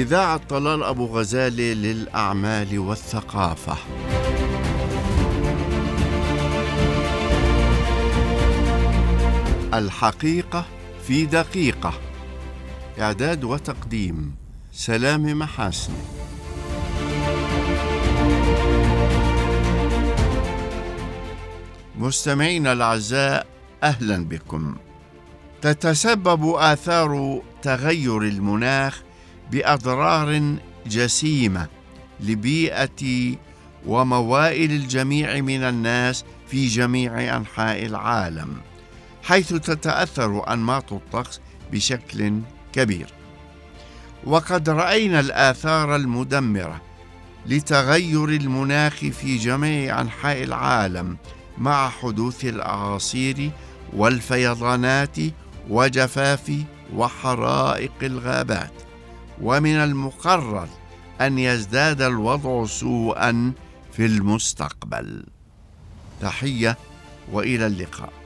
إذاعة طلال أبو غزالة للأعمال والثقافة. الحقيقة في دقيقة. إعداد وتقديم سلام محاسن. مستمعينا الأعزاء، أهلا بكم. تتسبب آثار تغير المناخ بأضرار جسيمة لبيئة وموائل الجميع من الناس في جميع أنحاء العالم، حيث تتأثر أنماط الطقس بشكل كبير. وقد رأينا الآثار المدمرة لتغير المناخ في جميع أنحاء العالم مع حدوث الأعاصير والفيضانات وجفاف وحرائق الغابات، ومن المقرر أن يزداد الوضع سوءا في المستقبل. تحية وإلى اللقاء.